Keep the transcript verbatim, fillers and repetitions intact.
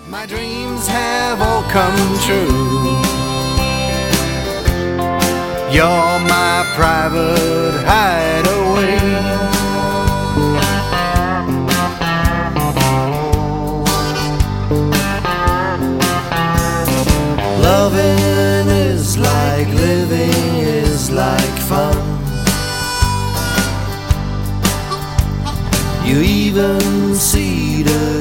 My dreams have all come true. You're my private hideaway. Loving is like living is like fun. You even see the